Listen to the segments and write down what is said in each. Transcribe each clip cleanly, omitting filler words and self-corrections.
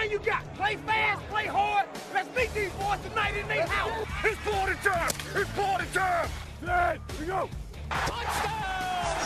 plan you got. Play fast, play hard. Let's beat these boys tonight in their house. It's party time. It's party time. Hey, here we go. Touchdown!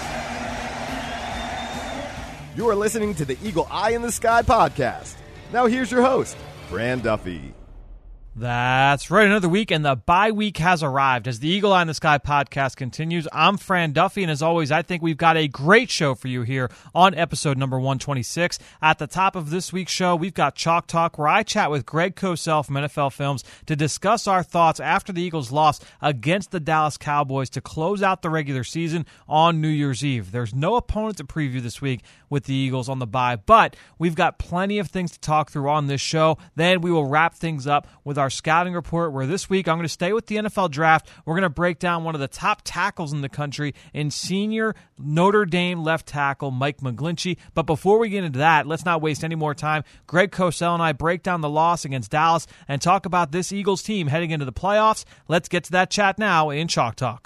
You are listening to the Eagle Eye in the Sky podcast. Now here's your host, Fran Duffy. That's right. Another week, and the bye week has arrived as the Eagle Eye in the Sky podcast continues. I'm Fran Duffy, and as always, I think we've got a great show for you here on episode number 126. At the top of this week's show, we've got Chalk Talk, where I chat with Greg Cosell from NFL Films to discuss our thoughts after the Eagles' loss against the Dallas Cowboys to close out the regular season on New Year's Eve. There's no opponent to preview this week with the Eagles on the bye, but we've got plenty of things to talk through on this show. Then we will wrap things up with our scouting report, where this week I'm going to stay with the NFL draft. We're going to break down one of the top tackles in the country in senior Notre Dame left tackle Mike McGlinchey. But before we get into that, let's not waste any more time. Greg Cosell and I break down the loss against Dallas and talk about this Eagles team heading into the playoffs. Let's get to that chat now in Chalk Talk.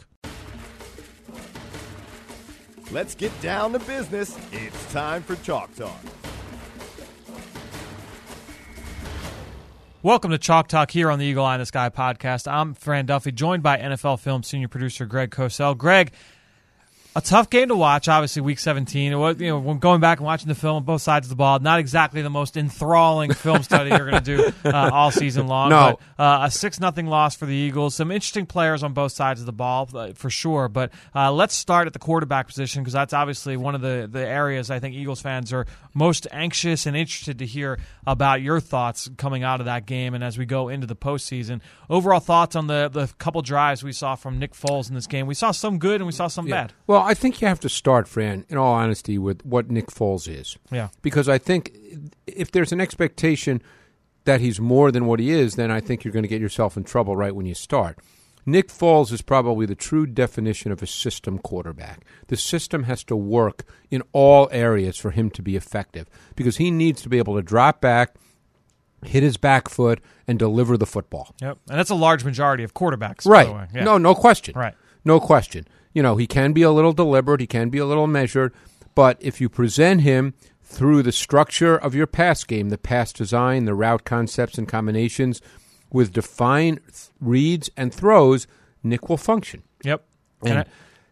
Let's get down to business. It's time for Chalk Talk. Welcome to Chalk Talk here on the Eagle Eye in the Sky podcast. I'm Fran Duffy, joined by NFL Films senior producer Greg Cosell. Greg, a tough game to watch, obviously, Week 17. When going back and watching the film on both sides of the ball, not exactly the most enthralling film study you're going to do all season long. No. But a 6-0 loss for the Eagles. Some interesting players on both sides of the ball, for sure. But let's start at the quarterback position, because that's obviously one of the areas I think Eagles fans are most anxious and interested to hear about your thoughts coming out of that game and as we go into the postseason. Overall thoughts on the couple drives we saw from Nick Foles in this game. We saw some good and we saw some bad. Well, I think you have to start, Fran, in all honesty, with what Nick Foles is. Yeah. Because I think if there's an expectation that he's more than what he is, then I think you're going to get yourself in trouble right when you start. Nick Foles is probably the true definition of a system quarterback. The system has to work in all areas for him to be effective, because he needs to be able to drop back, hit his back foot, and deliver the football. Yep, and that's a large majority of quarterbacks. Right. By the way. Yeah. No question. Right. No question. You know, he can be a little deliberate, he can be a little measured, but if you present him through the structure of your pass game, the pass design, the route concepts and combinations, with defined reads and throws, Nick will function. Yep. And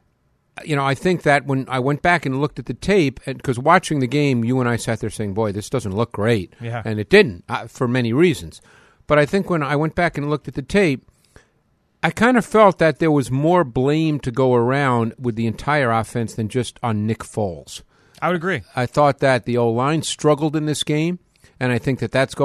I think that when I went back and looked at the tape, because watching the game, you and I sat there saying, boy, this doesn't look great. Yeah. And it didn't, for many reasons. But I think when I went back and looked at the tape, I kind of felt that there was more blame to go around with the entire offense than just on Nick Foles. I would agree. I thought that the O-line struggled in this game, and I think that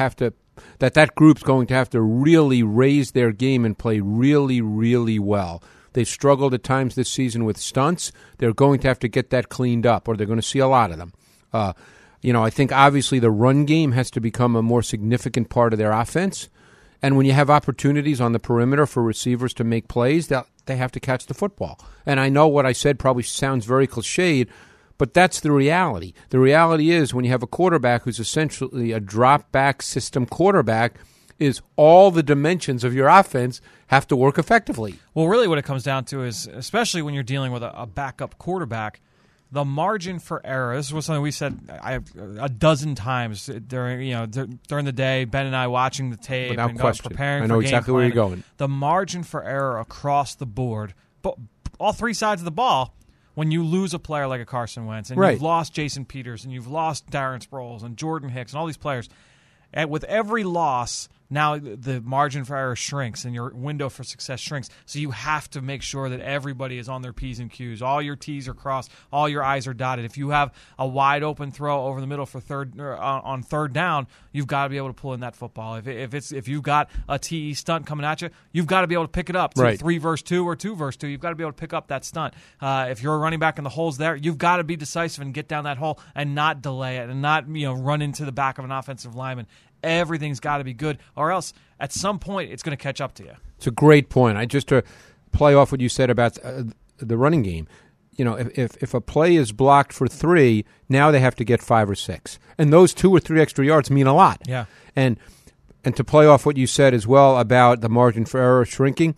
group's going to have to really raise their game and play really, really well. They've struggled at times this season with stunts. They're going to have to get that cleaned up, or they're going to see a lot of them. I think obviously the run game has to become a more significant part of their offense. And when you have opportunities on the perimeter for receivers to make plays, they have to catch the football. And I know what I said probably sounds very cliched, but that's the reality. The reality is when you have a quarterback who's essentially a drop-back system quarterback, is all the dimensions of your offense have to work effectively. Well, really what it comes down to is, especially when you're dealing with a backup quarterback, the margin for error. This was something we said a dozen times during the day. Ben and I watching the tape Without and question. preparing. I know for game exactly where you're planning. going. The margin for error across the board, all three sides of the ball. When you lose a player like a Carson Wentz, and right. You've lost Jason Peters, and you've lost Darren Sproles, and Jordan Hicks, and all these players, and with every loss, now the margin for error shrinks and your window for success shrinks. So you have to make sure that everybody is on their P's and Q's. All your T's are crossed. All your I's are dotted. If you have a wide open throw over the middle for on third down, you've got to be able to pull in that football. If you've got a TE stunt coming at you, you've got to be able to pick it up. Right. 3 versus 2 or 2 versus 2, you've got to be able to pick up that stunt. If you're a running back and the hole's there, you've got to be decisive and get down that hole and not delay it and not run into the back of an offensive lineman. Everything's got to be good, or else at some point it's going to catch up to you. It's a great point. To play off what you said about the running game, if a play is blocked for 3, now they have to get 5 or 6, and those 2 or 3 extra yards mean a lot. Yeah, and to play off what you said as well about the margin for error shrinking,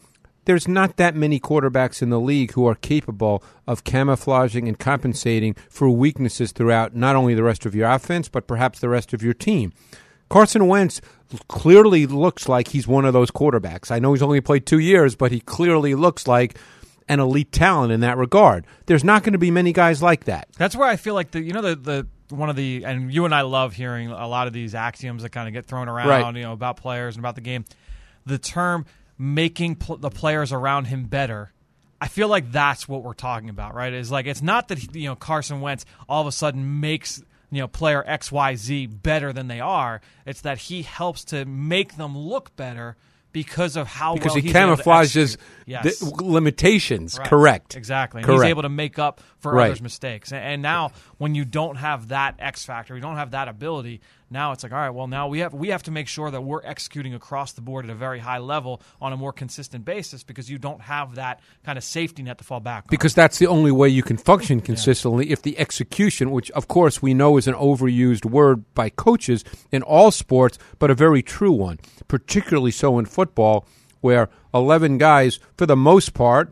there's not that many quarterbacks in the league who are capable of camouflaging and compensating for weaknesses throughout not only the rest of your offense, but perhaps the rest of your team. Carson Wentz clearly looks like he's one of those quarterbacks. I know he's only played 2 years, but he clearly looks like an elite talent in that regard. There's not going to be many guys like that. That's where I feel like and you and I love hearing a lot of these axioms that kind of get thrown around, right, about players and about the game. The term making the players around him better, I feel like that's what we're talking about, right? It's like, it's not that Carson Wentz all of a sudden makes player XYZ better than they are. It's that he helps to make them look better because of how because well he camouflages the limitations. Right. Correct. Exactly. And Correct. He's able to make up for Right. others' mistakes. And now when you don't have that X factor, you don't have that ability, now it's like, all right, well, now we have to make sure that we're executing across the board at a very high level on a more consistent basis, because you don't have that kind of safety net to fall back on. Because that's the only way you can function consistently, if the execution, which of course we know is an overused word by coaches in all sports, but a very true one, particularly so in football, where 11 guys, for the most part,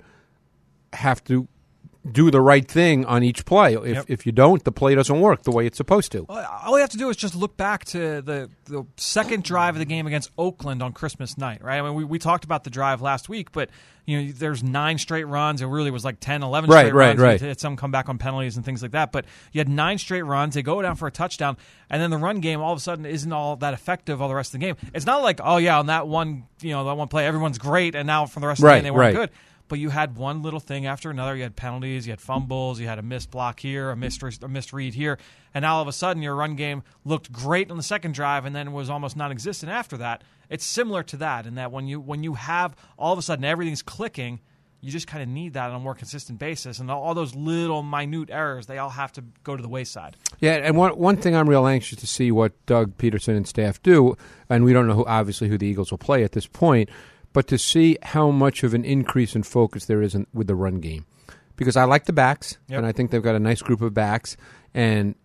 have to do the right thing on each play. If you don't, the play doesn't work the way it's supposed to. All you have to do is just look back to the second drive of the game against Oakland on Christmas night, right? I mean, we talked about the drive last week, but there's 9 straight runs. It really was like 10, 11 straight runs. Right. Had some come back on penalties and things like that. But you had 9 straight runs. They go down for a touchdown, and then the run game all of a sudden isn't all that effective all the rest of the game. It's not like, on that one, that one play, everyone's great, and now from the rest of the game they weren't good. But you had one little thing after another. You had penalties, you had fumbles, you had a missed block here, a missed read here, and now all of a sudden your run game looked great on the second drive and then was almost non-existent after that. It's similar to that in that when you have all of a sudden everything's clicking, you just kind of need that on a more consistent basis, and all those little minute errors, they all have to go to the wayside. Yeah, and one thing I'm real anxious to see what Doug Peterson and staff do, and we don't know who the Eagles will play at this point, but to see how much of an increase in focus there is with the run game. Because I like the backs, and I think they've got a nice group of backs, and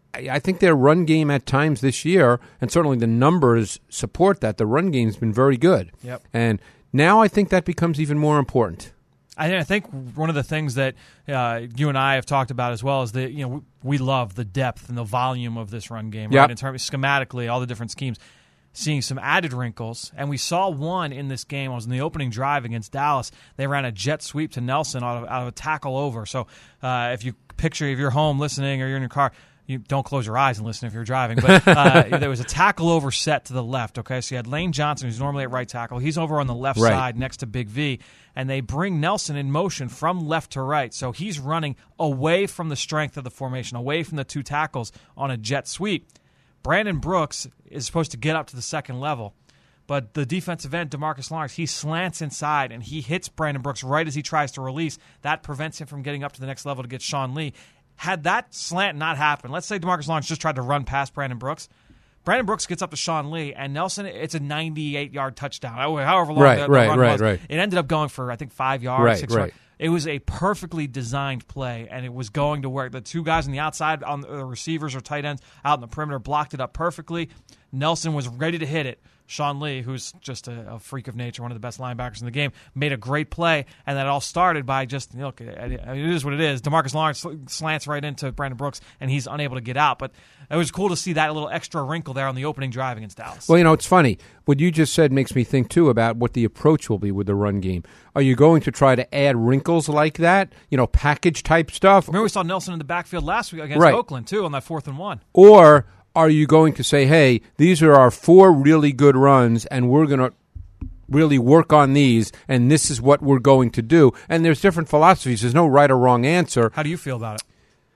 I think their run game at times this year, and certainly the numbers support that, the run game's been very good. Yep. And now I think that becomes even more important. I think one of the things that you and I have talked about as well is that we love the depth and the volume of this run game, right? In terms of schematically, all the different schemes. Seeing some added wrinkles, and we saw one in this game. It was in the opening drive against Dallas. They ran a jet sweep to Nelson out of a tackle over. So if you picture, if you're home listening or you're in your car, you don't close your eyes and listen if you're driving. But there was a tackle over set to the left. Okay, so you had Lane Johnson, who's normally at right tackle. He's over on the left side next to Big V, and they bring Nelson in motion from left to right. So he's running away from the strength of the formation, away from the 2 tackles on a jet sweep. Brandon Brooks is supposed to get up to the second level, but the defensive end, DeMarcus Lawrence, he slants inside, and he hits Brandon Brooks right as he tries to release. That prevents him from getting up to the next level to get Sean Lee. Had that slant not happened, let's say DeMarcus Lawrence just tried to run past Brandon Brooks gets up to Sean Lee, and Nelson, it's a 98-yard touchdown, however long the run was. Right. It ended up going for, I think, 5 yards, 6 yards. It was a perfectly designed play, and it was going to work. The 2 guys on the outside, on the receivers or tight ends out in the perimeter, blocked it up perfectly. Nelson was ready to hit it. Sean Lee, who's just a freak of nature, one of the best linebackers in the game, made a great play, and that all started by just, look, it is what it is. DeMarcus Lawrence slants right into Brandon Brooks, and he's unable to get out. But it was cool to see that little extra wrinkle there on the opening drive against Dallas. Well, it's funny. What you just said makes me think, too, about what the approach will be with the run game. Are you going to try to add wrinkles like that, package-type stuff? Remember we saw Nelson in the backfield last week against Oakland, too, on that 4th and 1. Or are you going to say, hey, these are our 4 really good runs, and we're going to really work on these, and this is what we're going to do? And there's different philosophies. There's no right or wrong answer. How do you feel about it?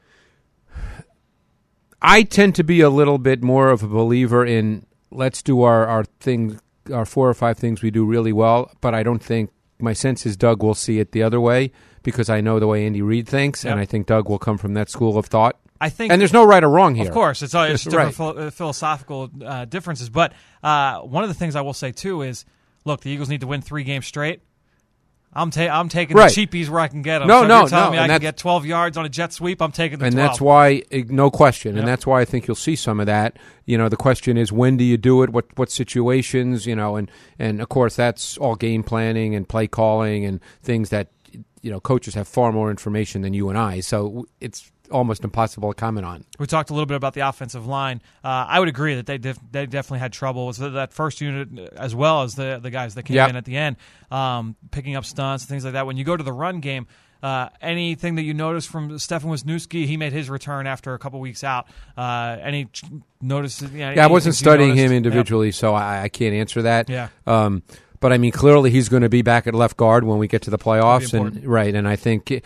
I tend to be a little bit more of a believer in let's do our 4 or 5 things we do really well, but I don't think, my sense is Doug will see it the other way, because I know the way Andy Reid thinks, and I think Doug will come from that school of thought. And there's no right or wrong here. Of course, it's different philosophical differences. But one of the things I will say, too, is, look, the Eagles need to win 3 games straight. I'm taking Right. the cheapies where I can get them. No, so if no, you're telling no, me and I can that's- get 12 yards on a jet sweep, I'm taking the 12. And that's why, no question, Yep. and that's why I think you'll see some of that. The question is, when do you do it? What situations? And of course, that's all game planning and play calling and things that, coaches have far more information than you and I. So it's almost impossible to comment on. We talked a little bit about the offensive line. I would agree that they definitely had trouble with that first unit as well as the guys that came Yep. in at the end, picking up stunts and things like that. When you go to the run game, anything that you noticed from Stefan Wisniewski? He made his return after a couple weeks out. Any notice? I wasn't studying him individually, so I can't answer that. Yeah. But I mean, clearly he's going to be back at left guard when we get to the playoffs, important. and I think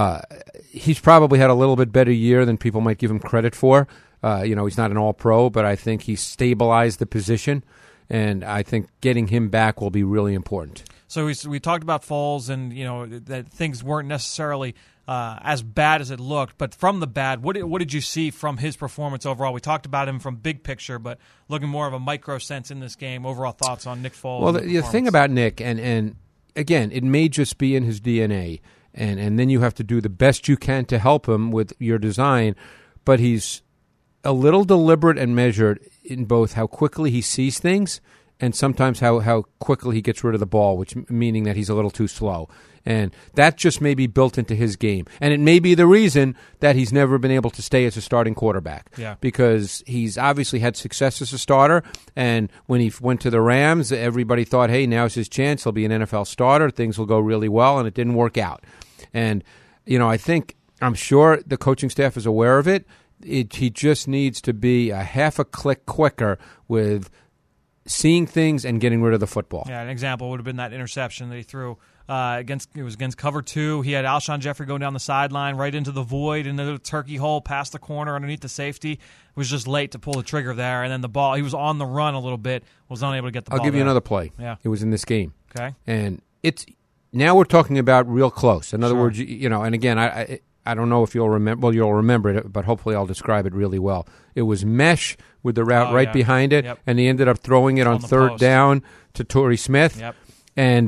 he's probably had a little bit better year than people might give him credit for. He's not an All-Pro, but I think he's stabilized the position, and I think getting him back will be really important. So we talked about Foles, and that things weren't necessarily as bad as it looked. But from the bad, what did you see from his performance overall? We talked about him from big picture, but looking more of a micro sense in this game. Overall thoughts on Nick Foles? Well, the thing about Nick, and again, it may just be in his DNA, and then you have to do the best you can to help him with your design. But he's a little deliberate and measured in both how quickly he sees things and sometimes how quickly he gets rid of the ball, which meaning that he's a little too slow. And that just may be built into his game. And it may be the reason that he's never been able to stay as a starting quarterback. Yeah. Because he's obviously had success as a starter. And when he went to the Rams, everybody thought, hey, now's his chance. He'll be an NFL starter. Things will go really well. And it didn't work out. And, I'm sure the coaching staff is aware of it. He just needs to be a half a click quicker with seeing things and getting rid of the football. Yeah, an example would have been that interception that he threw against cover 2. He had Alshon Jeffrey going down the sideline right into the void, into the turkey hole, past the corner, underneath the safety. Was just late to pull the trigger there, and then the ball, he was on the run a little bit, was unable to get the ball. I'll give you there. another play. Yeah. It was in this game. Okay. And now we're talking about real close. In other Sure. words, and again, I don't know if you'll remember. Well, you'll remember it, but hopefully I'll describe it really well. It was mesh with the route right behind it, Yep. and he ended up throwing it on the third post. down to Torrey Smith. Yep. And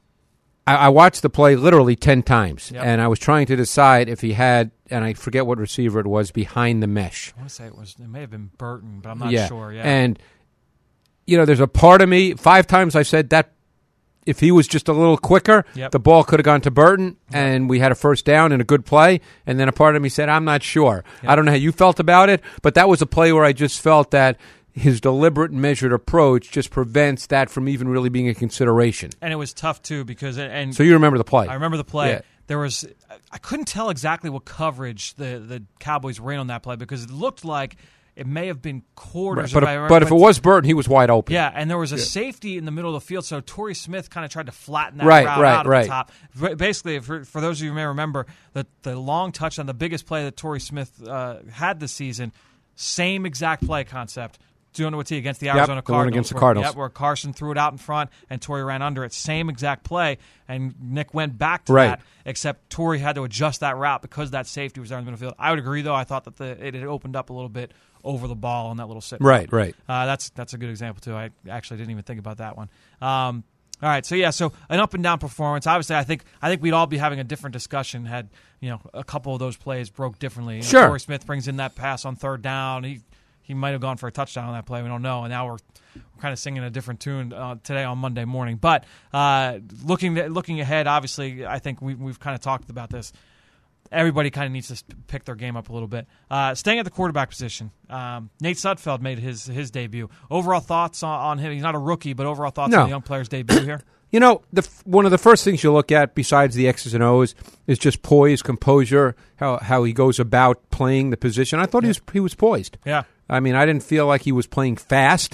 I watched the play literally 10 times, Yep. and I was trying to decide if he had, and I forget what receiver it was, behind the mesh. I want to say it may have been Burton, but I'm not sure. Yeah. And, there's a part of me, 5 times I said that if he was just a little quicker, Yep. the ball could have gone to Burton, and we had a first down and a good play. And then a part of me said, I'm not sure. Yep. I don't know how you felt about it, but that was a play where I just felt that his deliberate and measured approach just prevents that from even really being a consideration. And it was tough, too, because – So you remember the play. I remember the play. Yeah. There was – I couldn't tell exactly what coverage the Cowboys were in on that play because it looked like it may have been quarters. Right, but if it was Burton, he was wide open. Yeah, and there was a safety in the middle of the field, so Torrey Smith kind of tried to flatten that Right, route right, out at right. the top. Basically, for those of you who may remember, the long touchdown, the biggest play that Torrey Smith had this season, same exact play concept. Doing it with against the Arizona the one Cardinals. against the Cardinals. Where Carson threw it out in front and Torrey ran under it. Same exact play, and Nick went back to Right. that, except Torrey had to adjust that route because that safety was there in the middle of the field. I would agree, though. I thought that it had opened up a little bit over the ball on that little sit. Right. That's a good example, too. I actually didn't even think about that one. All right, so an up and down performance. Obviously, I think we'd all be having a different discussion had a couple of those plays broke differently. Sure. Torrey Smith brings in that pass on third down. He might have gone for a touchdown on that play. We don't know. And now we're kind of singing a different tune today on Monday morning. But looking ahead, obviously, I think we've kind of talked about this. Everybody kind of needs to pick their game up a little bit. Staying at the quarterback position, Nate Sudfeld made his debut. Overall thoughts on him? He's not a rookie, but overall thoughts on the young player's debut here? One of the first things you look at besides the X's and O's is just poise, composure, how he goes about playing the position. I thought he was poised. Yeah. I mean, I didn't feel like he was playing fast.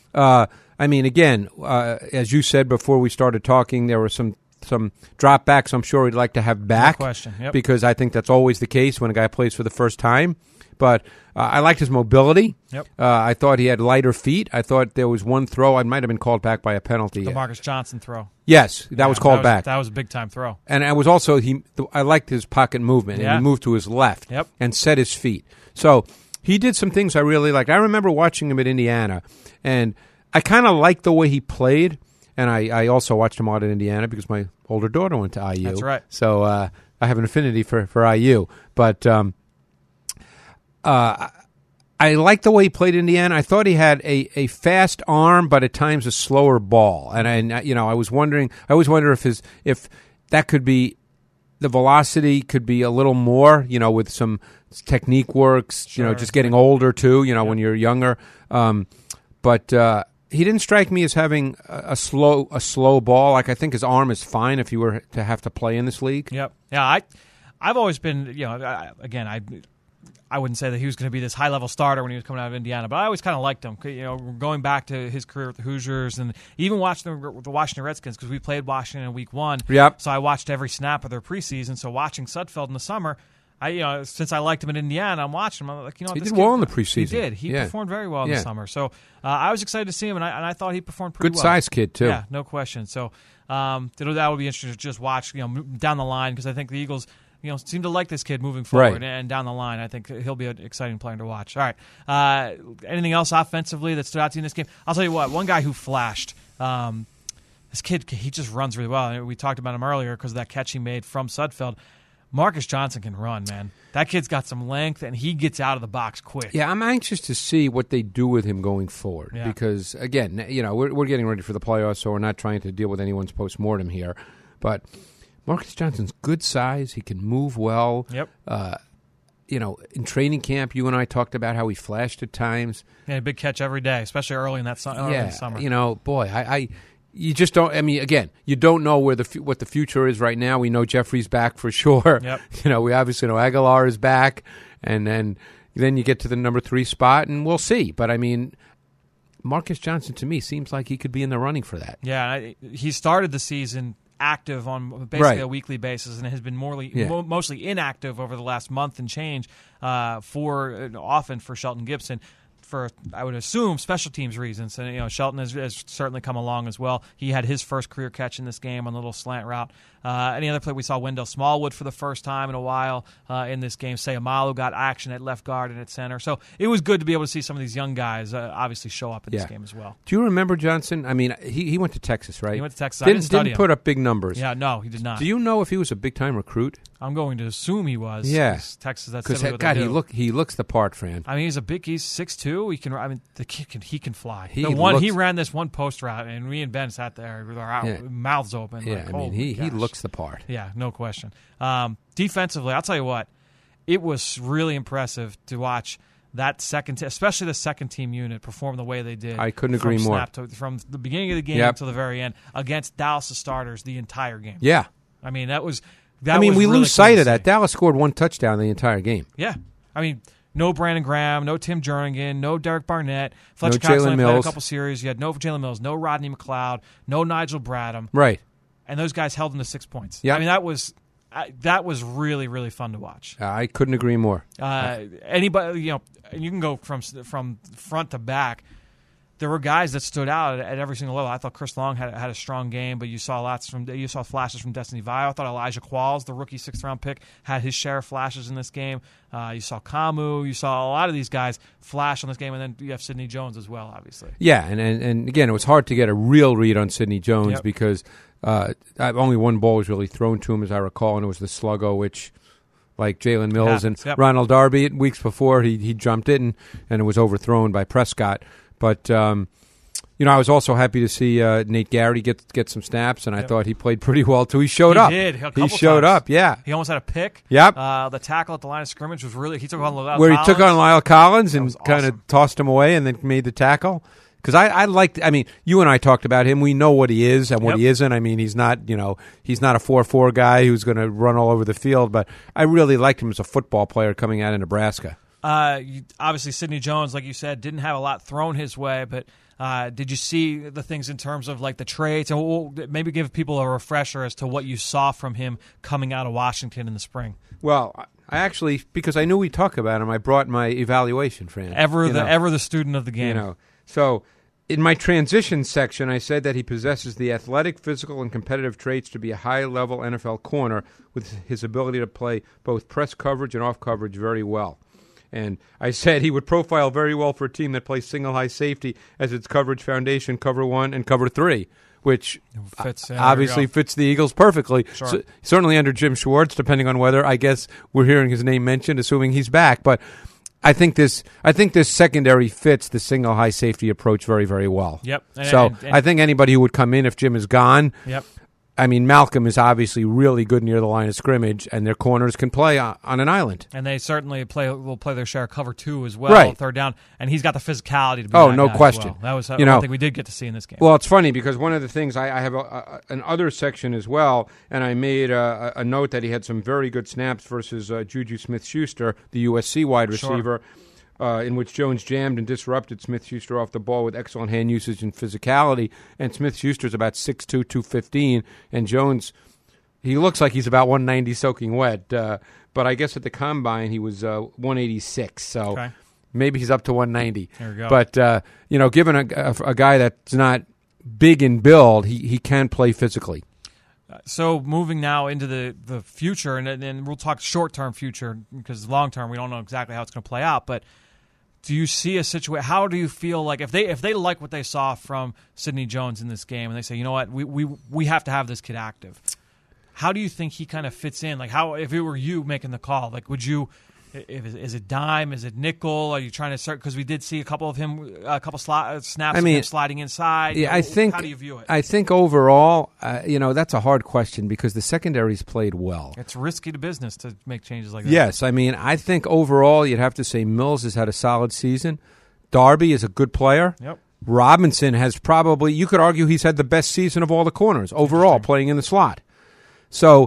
Again, as you said before we started talking, there were some dropbacks I'm sure he'd like to have back. No question. Yep. Because I think that's always the case when a guy plays for the first time. But I liked his mobility. Yep. I thought he had lighter feet. I thought there was one throw. I might have been called back by a penalty. The Marcus Johnson throw. Yes, that was called back. That was a big-time throw. And I was also I liked his pocket movement. Yeah. And he moved to his left Yep. and set his feet. So he did some things I really liked. I remember watching him at Indiana, and I kind of liked the way he played. And I also watched him out in Indiana because my older daughter went to IU. That's right. So I have an affinity for IU. But I liked the way he played Indiana. I thought he had a fast arm, but at times a slower ball. And I always wonder if that could be, the velocity could be a little more, with some technique works, Sure. just getting older too, when you're younger. But he didn't strike me as having a slow ball. Like, I think his arm is fine if you were to have to play in this league. Yep. Yeah, I've always been, I wouldn't say that he was going to be this high-level starter when he was coming out of Indiana, but I always kind of liked him. Going back to his career with the Hoosiers and even watching the Washington Redskins, because we played Washington in Week 1. Yep. So I watched every snap of their preseason. So watching Sudfeld in the summer, since I liked him in Indiana, I'm watching him. I'm like, he did well in the preseason. He did. He performed very well in the summer. So I was excited to see him, and I thought he performed pretty well. Good size kid too. Yeah, no question. So that would be interesting to just watch, down the line, because I think the Eagles, seem to like this kid moving forward, right. And down the line, I think he'll be an exciting player to watch. All right. Anything else offensively that stood out to you in this game? I'll tell you what, one guy who flashed, this kid, he just runs really well. We talked about him earlier because of that catch he made from Sudfeld. Marcus Johnson can run, man. That kid's got some length, and he gets out of the box quick. Yeah, I'm anxious to see what they do with him going forward because, again, we're getting ready for the playoffs, so we're not trying to deal with anyone's postmortem here. But Marcus Johnson's good size. He can move well. Yep. In training camp, you and I talked about how he flashed at times. Yeah, a big catch every day, especially early in that summer. Boy, you just don't. I mean, again, you don't know what the future is right now. We know Jeffrey's back for sure. Yep. We obviously know Aguilar is back, and then you get to the number 3 spot, and we'll see. But I mean, Marcus Johnson to me seems like he could be in the running for that. Yeah, he started the season active on basically a weekly basis, and has been mostly inactive over the last month and change often for Shelton Gibson. For, I would assume, special teams reasons. And, Shelton has certainly come along as well. He had his first career catch in this game on the little slant route. Any other play, we saw Wendell Smallwood for the first time in a while in this game. Sayamalu got action at left guard and at center. So it was good to be able to see some of these young guys obviously show up in this game as well. Do you remember Johnson? I mean, he went to Texas, right? He went to Texas. Didn't put up big numbers. Yeah, no, he did not. Do you know if he was a big-time recruit? I'm going to assume he was. Yeah. Texas, that's because what they do. he looks the part, Fran. I mean, he's 6'2". The kid he can fly. He ran this one post route, and me and Ben sat there with our mouths open. Yeah, he looks the part. Yeah, no question. Defensively, I'll tell you what, it was really impressive to watch that especially the second team unit perform the way they did. I couldn't agree more. From the beginning of the game until the very end against Dallas' starters the entire game. Yeah. I mean, we really lose sight of that. Dallas scored one touchdown the entire game. Yeah. I mean, no Brandon Graham, no Tim Jernigan, no Derek Barnett. Fletcher no Cox Jalen played Mills. a couple series. You had no Jalen Mills, no Rodney McLeod, no Nigel Bradham. Right. And those guys held them to 6 points. Yeah. I mean, that was really, really fun to watch. I couldn't agree more. Anybody, you can go from front to back. There were guys that stood out at every single level. I thought Chris Long had a strong game, but you saw flashes from Destiny Vile. I thought Elijah Qualls, the rookie 6th-round pick, had his share of flashes in this game. You saw Kamu. You saw a lot of these guys flash on this game, and then you have Sidney Jones as well, obviously. Yeah, and again, it was hard to get a real read on Sidney Jones because only one ball was really thrown to him, as I recall, and it was the sluggo, which, like Jalen Mills and Ronald Darby, weeks before, he jumped it, and it was overthrown by Prescott. But, I was also happy to see Nate Garrity get some snaps, and I thought he played pretty well, too. He showed up. He showed times. Up, yeah. He almost had a pick. Yep. The tackle at the line of scrimmage was he took on Lyle Where Collins. he took on Lyle Collins and awesome. kind of tossed him away and then made the tackle. Because you and I talked about him. We know what he is and what he isn't. I mean, he's not a 4-4 guy who's going to run all over the field, but I really liked him as a football player coming out of Nebraska. Obviously, Sidney Jones, like you said, didn't have a lot thrown his way, but did you see the things in terms of like the traits? And we'll maybe give people a refresher as to what you saw from him coming out of Washington in the spring. Well, I actually, because I knew we'd talk about him, I brought my evaluation, Fran. Ever the student of the game. So in my transition section, I said that he possesses the athletic, physical, and competitive traits to be a high-level NFL corner with his ability to play both press coverage and off coverage very well. And I said he would profile very well for a team that plays single high safety as its coverage foundation, cover 1 and cover 3. which fits, obviously fits the Eagles perfectly. Sure. So, certainly under Jim Schwartz, depending on whether, I guess, we're hearing his name mentioned, assuming he's back. But I think this secondary fits the single high safety approach very, very well. Yep. And I think anybody who would come in if Jim is gone. Yep. I mean, Malcolm is obviously really good near the line of scrimmage, and their corners can play on an island. And they certainly will play their share of cover 2 as well, right. third down. And he's got the physicality to be Oh, that no guy question. as well. That was one thing we did get to see in this game. Well, it's funny because one of the things I have an other section as well, and I made a note that he had some very good snaps versus Juju Smith-Schuster, the USC wide receiver. In which Jones jammed and disrupted Smith-Schuster off the ball with excellent hand usage and physicality. And Smith-Schuster's about 6'2", 215, and Jones, he looks like he's about 190 soaking wet. But I guess at the combine he was 186, so maybe he's up to 190. There we go. But given a guy that's not big in build, he can play physically. So moving now into the future, and then we'll talk short-term future because long-term we don't know exactly how it's going to play out, but do you see a situation? How do you feel like if they like what they saw from Sidney Jones in this game, and they say, you know what, we have to have this kid active? How do you think he kind of fits in? Like, how if it were you making the call, like, would you? Is it dime? Is it nickel? Are you trying to start? Because we did see a couple snaps of him sliding inside. Yeah, I think. How do you view it? I think overall, that's a hard question because the secondary's played well. It's risky to business to make changes like that. Yes, I mean, I think overall you'd have to say Mills has had a solid season. Darby is a good player. Yep. Robinson has probably, you could argue he's had the best season of all the corners overall playing in the slot. So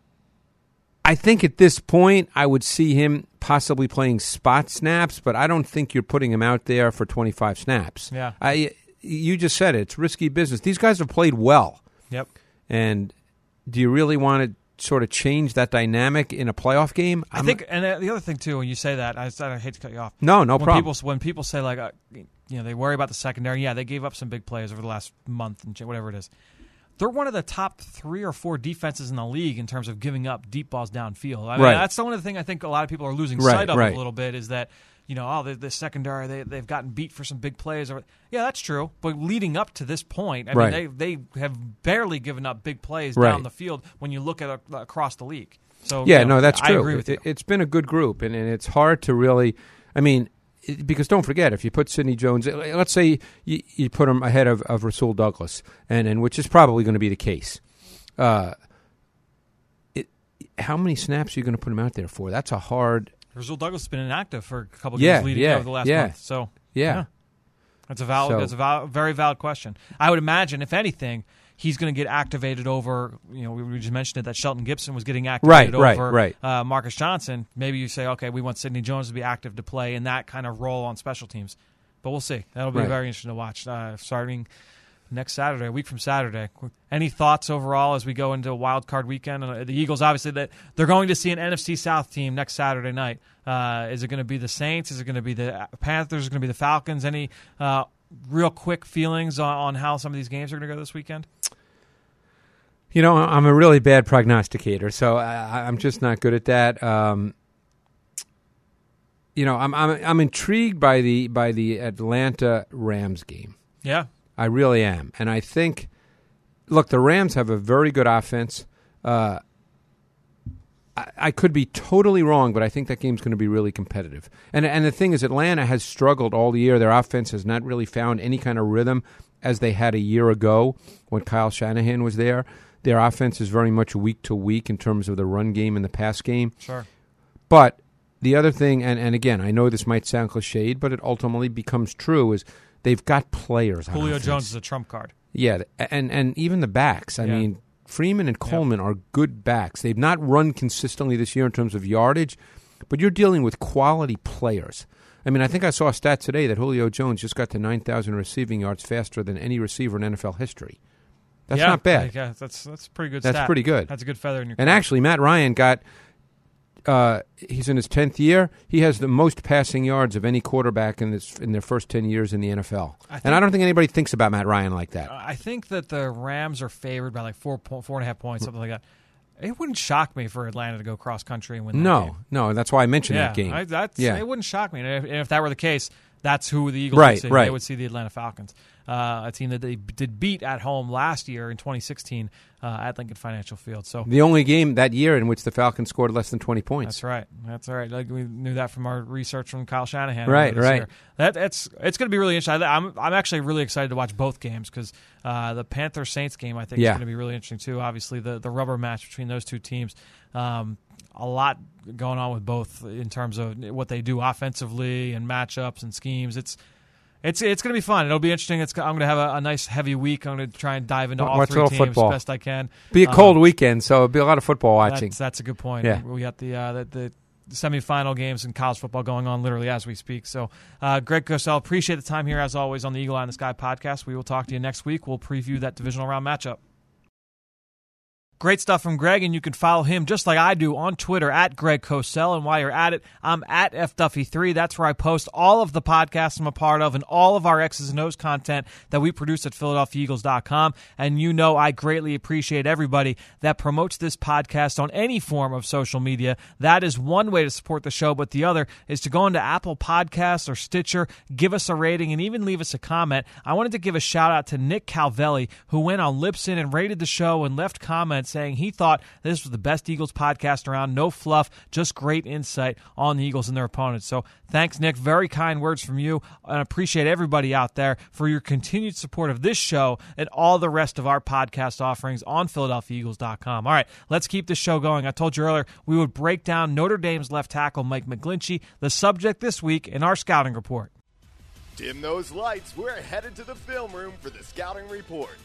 I think at this point I would see him possibly playing spot snaps, but I don't think you're putting him out there for 25 snaps. Yeah. You just said it. It's risky business. These guys have played well. Yep. And do you really want to sort of change that dynamic in a playoff game? I think, and the other thing, too, when you say that, I hate to cut you off. No problem. When people say, like, they worry about the secondary, they gave up some big plays over the last month and whatever it is. They're one of the top 3 or 4 defenses in the league in terms of giving up deep balls downfield. I mean, that's the one of the thing I think a lot of people are losing sight of a little bit is that, the secondary, they've gotten beat for some big plays. Yeah, that's true. But leading up to this point, I mean, they have barely given up big plays down the field when you look at across the league. So that's true. I agree with you. It's been a good group, and it's hard to really, I mean, because don't forget, if you put Sidney Jones, let's say you put him ahead of Rasul Douglas, and which is probably going to be the case. How many snaps are you going to put him out there for? That's a hard. Rasul Douglas has been inactive for a couple of games leading over the last month. So that's a very valid question. I would imagine, if anything, he's going to get activated over, we just mentioned it, that Shelton Gibson was getting activated over Marcus Johnson. Maybe you say, okay, we want Sidney Jones to be active to play in that kind of role on special teams. But we'll see. That'll be very interesting to watch starting next Saturday, a week from Saturday. Any thoughts overall as we go into a wild card weekend? The Eagles, obviously, they're going to see an NFC South team next Saturday night. Is it going to be the Saints? Is it going to be the Panthers? Is it going to be the Falcons? Any real quick feelings on how some of these games are going to go this weekend? I'm a really bad prognosticator, so I'm just not good at that. I'm intrigued by the Atlanta Rams game. Yeah, I really am, and I think, look, the Rams have a very good offense. I could be totally wrong, but I think that game's going to be really competitive. And the thing is, Atlanta has struggled all year. Their offense has not really found any kind of rhythm as they had a year ago when Kyle Shanahan was there. Their offense is very much week to week in terms of the run game and the pass game. Sure. But the other thing, and again, I know this might sound cliched, but it ultimately becomes true, is they've got players on Julio offense. Jones is a trump card. Yeah, and even the backs. I mean, Freeman and Coleman are good backs. They've not run consistently this year in terms of yardage, but you're dealing with quality players. I mean, I think I saw a stat today that Julio Jones just got to 9,000 receiving yards faster than any receiver in NFL history. That's not bad. Yeah, that's a pretty good stat. That's pretty good. That's a good feather in your cap. And actually, Matt Ryan got he's in his 10th year. He has the most passing yards of any quarterback in their first 10 years in the NFL. And I don't think anybody thinks about Matt Ryan like that. I think that the Rams are favored by like 4.5 points, something like that. It wouldn't shock me for Atlanta to go cross country and win that game. No, that's why I mentioned that game. It wouldn't shock me. And if that were the case, that's who the Eagles would see. They would see the Atlanta Falcons. a team that they did beat at home last year in 2016 at Lincoln Financial Field. So the only game that year in which the Falcons scored less than 20 points. That's right. That's all right. Like we knew that from our research from Kyle Shanahan. Right. Year. It's going to be really interesting. I'm actually really excited to watch both games because the Panthers-Saints game I think is going to be really interesting too. Obviously, the rubber match between those two teams. A lot going on with both in terms of what they do offensively and matchups and schemes. It's going to be fun. It'll be interesting. I'm going to have a nice heavy week. I'm going to try and dive into all three teams football. as best I can. Be a cold weekend, so it'll be a lot of football watching. That's a good point. Yeah. We got the semifinal games in college football going on literally as we speak. So, Greg Cosell, appreciate the time here as always on the Eagle Eye in the Sky podcast. We will talk to you next week. We'll preview that divisional round matchup. Great stuff from Greg, and you can follow him just like I do on Twitter at Greg Cosell. And while you're at it, I'm at FDuffy3. That's where I post all of the podcasts I'm a part of and all of our X's and O's content that we produce at PhiladelphiaEagles.com. And you know I greatly appreciate everybody that promotes this podcast on any form of social media. That is one way to support the show, but the other is to go into Apple Podcasts or Stitcher, give us a rating, and even leave us a comment. I wanted to give a shout-out to Nick Calvelli, who went on Libsyn and rated the show and left comments saying he thought this was the best Eagles podcast around. No fluff, just great insight on the Eagles and their opponents. So thanks, Nick. Very kind words from you. And appreciate everybody out there for your continued support of this show and all the rest of our podcast offerings on PhiladelphiaEagles.com. All right, let's keep this show going. I told you earlier we would break down Notre Dame's left tackle Mike McGlinchey, the subject this week in our scouting report. Dim those lights. We're headed to the film room for the scouting report.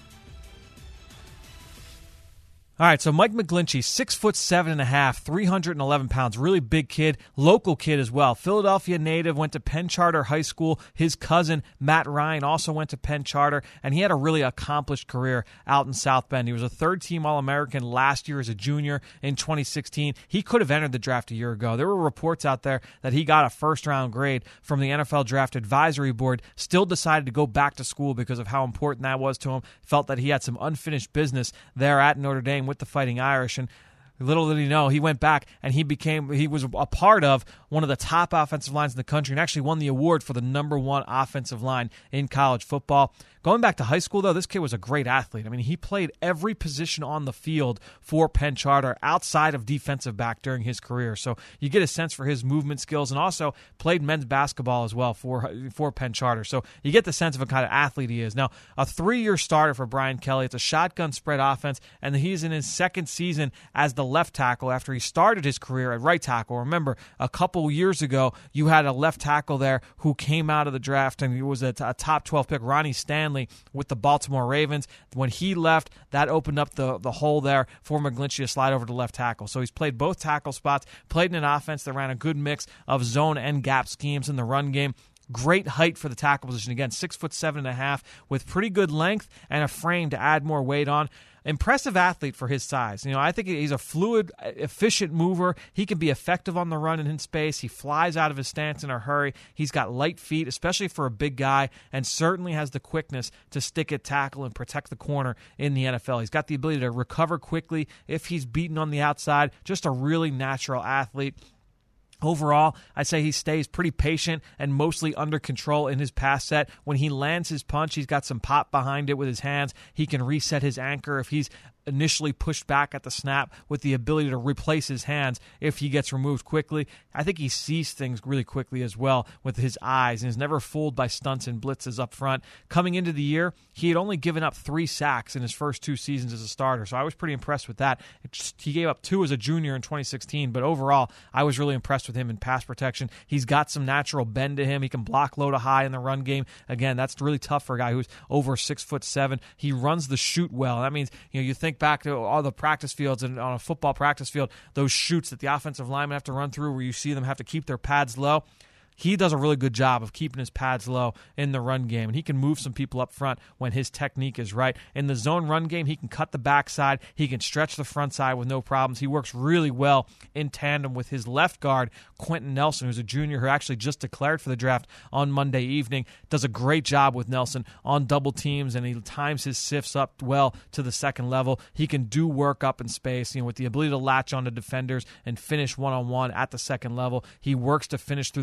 All right, so Mike McGlinchey, 6'7.5", 311 pounds, really big kid, local kid as well. Philadelphia native, went to Penn Charter High School. His cousin, Matt Ryan, also went to Penn Charter, and he had a really accomplished career out in South Bend. He was a third-team All-American last year as a junior in 2016. He could have entered the draft a year ago. There were reports out there that he got a first-round grade from the NFL Draft Advisory Board, still decided to go back to school because of how important that was to him, felt that he had some unfinished business there at Notre Dame with the Fighting Irish, and little did he know, he went back and he was a part of one of the top offensive lines in the country and actually won the award for the #1 offensive line in college football. Going back to high school, though, this kid was a great athlete. I mean, he played every position on the field for Penn Charter outside of defensive back during his career. So you get a sense for his movement skills, and also played men's basketball as well for Penn Charter. So you get the sense of a kind of athlete he is. Now, a 3-year starter for Brian Kelly. It's a shotgun spread offense, and he's in his second season as the left tackle after he started his career at right tackle. Remember, a couple years ago, you had a left tackle there who came out of the draft, and he was a top 12 pick, Ronnie Stanley, with the Baltimore Ravens. When he left, that opened up the hole there for McGlinchey to slide over to left tackle. So he's played both tackle spots, played in an offense that ran a good mix of zone and gap schemes in the run game. Great height for the tackle position. Again, 6'7.5", with pretty good length and a frame to add more weight on. Impressive athlete for his size. You know, I think he's a fluid, efficient mover. He can be effective on the run and in space. He flies out of his stance in a hurry. He's got light feet, especially for a big guy, and certainly has the quickness to stick at tackle and protect the corner in the NFL. He's got the ability to recover quickly if he's beaten on the outside. Just a really natural athlete. Overall, I'd say he stays pretty patient and mostly under control in his pass set. When he lands his punch, he's got some pop behind it with his hands. He can reset his anchor if he's initially pushed back at the snap, with the ability to replace his hands if he gets removed quickly. I think he sees things really quickly as well with his eyes, and is never fooled by stunts and blitzes up front. Coming into the year, he had only given up 3 sacks in his first 2 seasons as a starter, so I was pretty impressed with that. He gave up 2 as a junior in 2016, but overall, I was really impressed with him in pass protection. He's got some natural bend to him. He can block low to high in the run game. Again, that's really tough for a guy who's over 6'7". He runs the shoot well. That means, you think back to all the practice fields, and on a football practice field, those chutes that the offensive linemen have to run through where you see them have to keep their pads low. He does a really good job of keeping his pads low in the run game, and he can move some people up front when his technique is right. In the zone run game, he can cut the backside. He can stretch the front side with no problems. He works really well in tandem with his left guard, Quentin Nelson, who's a junior who actually just declared for the draft on Monday evening. Does a great job with Nelson on double teams, and he times his sifts up well to the second level. He can do work up in space, with the ability to latch onto defenders and finish one-on-one at the second level. He works to finish through the whistle.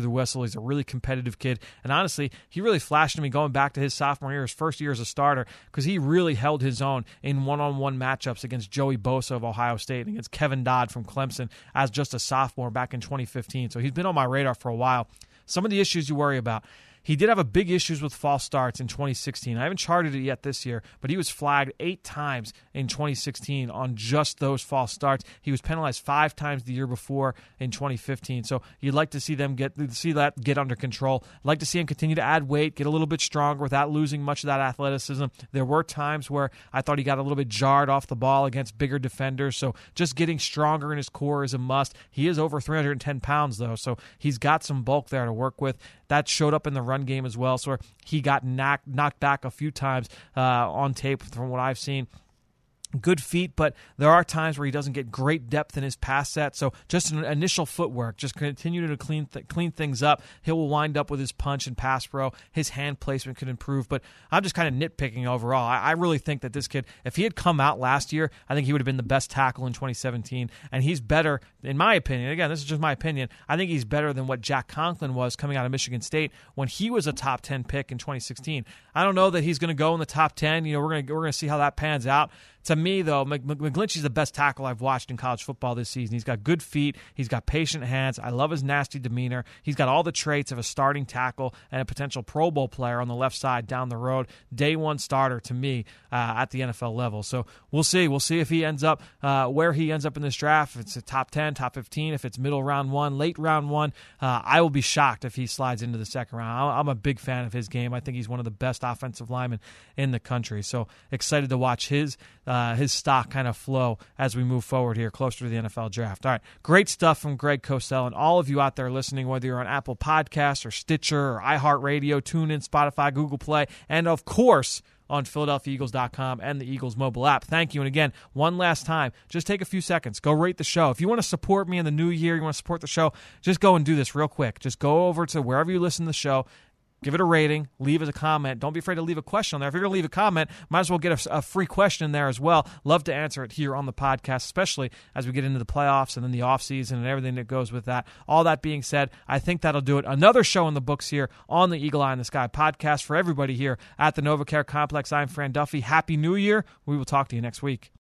He's a really competitive kid. And honestly, he really flashed to me going back to his sophomore year, his first year as a starter, because he really held his own in one-on-one matchups against Joey Bosa of Ohio State and against Kevin Dodd from Clemson as just a sophomore back in 2015. So he's been on my radar for a while. Some of the issues you worry about. He did have a big issues with false starts in 2016. I haven't charted it yet this year, but he was flagged 8 times in 2016 on just those false starts. He was penalized 5 times the year before in 2015. So you'd like to see them that get under control. I'd like to see him continue to add weight, get a little bit stronger without losing much of that athleticism. There were times where I thought he got a little bit jarred off the ball against bigger defenders. So just getting stronger in his core is a must. He is over 310 pounds, though, so he's got some bulk there to work with. That showed up in the run game as well, so he got knocked back a few times on tape from what I've seen. Good feet, but there are times where he doesn't get great depth in his pass set. So just an initial footwork, just continue to clean things up. He will wind up with his punch and pass pro. His hand placement could improve, but I'm just kind of nitpicking overall. I really think that this kid, if he had come out last year, I think he would have been the best tackle in 2017, and he's better, in my opinion. Again, this is just my opinion. I think he's better than what Jack Conklin was coming out of Michigan State when he was a top 10 pick in 2016. I don't know that he's going to go in the top 10. We're going to see how that pans out. To me, though, McGlinchey's the best tackle I've watched in college football this season. He's got good feet. He's got patient hands. I love his nasty demeanor. He's got all the traits of a starting tackle and a potential Pro Bowl player on the left side down the road. Day one starter to me at the NFL level. So we'll see. We'll see if he ends up where he ends up in this draft. If it's a top 10, top 15, if it's middle round 1, late round 1. I will be shocked if he slides into the second round. I'm a big fan of his game. I think he's one of the best offensive linemen in the country. So excited to watch his stock kind of flow as we move forward here closer to the NFL draft. All right, great stuff from Greg Cosell, and all of you out there listening, whether you're on Apple Podcasts or Stitcher or iHeartRadio, TuneIn, Spotify, Google Play, and of course on PhiladelphiaEagles.com and the Eagles mobile app. Thank you. And again, one last time, just take a few seconds. Go rate the show. If you want to support me in the new year, you want to support the show, just go and do this real quick. Just go over to wherever you listen to the show, give it a rating, leave it a comment. Don't be afraid to leave a question on there. If you're going to leave a comment, might as well get a free question in there as well. Love to answer it here on the podcast, especially as we get into the playoffs and then the offseason and everything that goes with that. All that being said, I think that'll do it. Another show in the books here on the Eagle Eye in the Sky podcast for everybody here at the NovaCare Complex. I'm Fran Duffy. Happy New Year. We will talk to you next week.